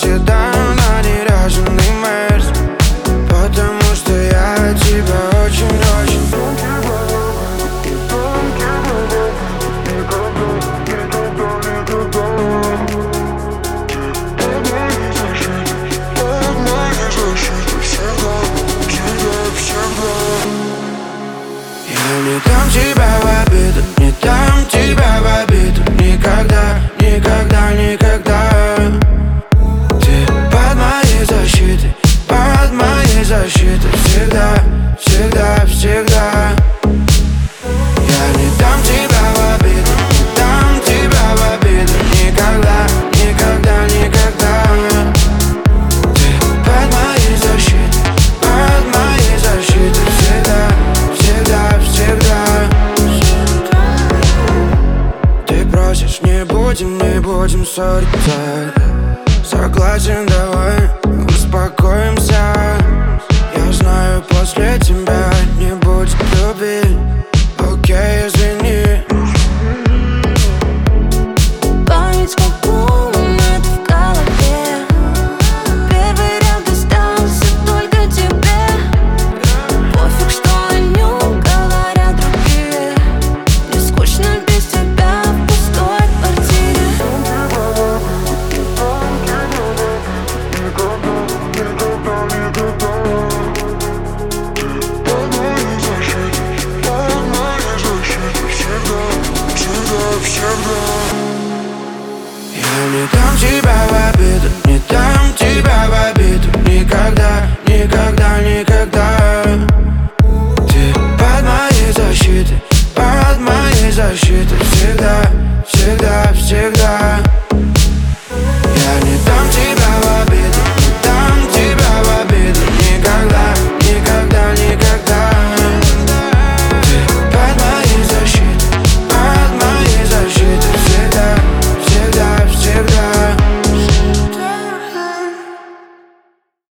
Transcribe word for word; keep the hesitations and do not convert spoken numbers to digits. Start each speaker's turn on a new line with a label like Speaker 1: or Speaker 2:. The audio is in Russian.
Speaker 1: всегда на неряшенный мерз, потому что я тебя очень-очень. Я не дам тебя в обиду, не дам тебя в обиду. Никогда, никогда, никогда. Ты под моей защитой, под моей защитой. Всегда, всегда, всегда. Я не дам тебя в обиду, не дам тебя в обиду. Никогда, никогда, никогда. Ты под моей защитой, под моей защитой. Всегда, всегда, всегда. Ты просишь, не будем, не будем ссориться. Согласен, давай успокоимся. Я знаю, после тебя не будет любви. Окей, извини.
Speaker 2: Память как бумага в голове. Первый ряд достался только тебе. Пофиг, что о нем говорят другие. Мне скучно без тебя в пустой квартире.
Speaker 1: Я не дам тебя в обиду, не дам тебя в обиду. Никогда, никогда, никогда. Ты под моей защитой, под моей защитой.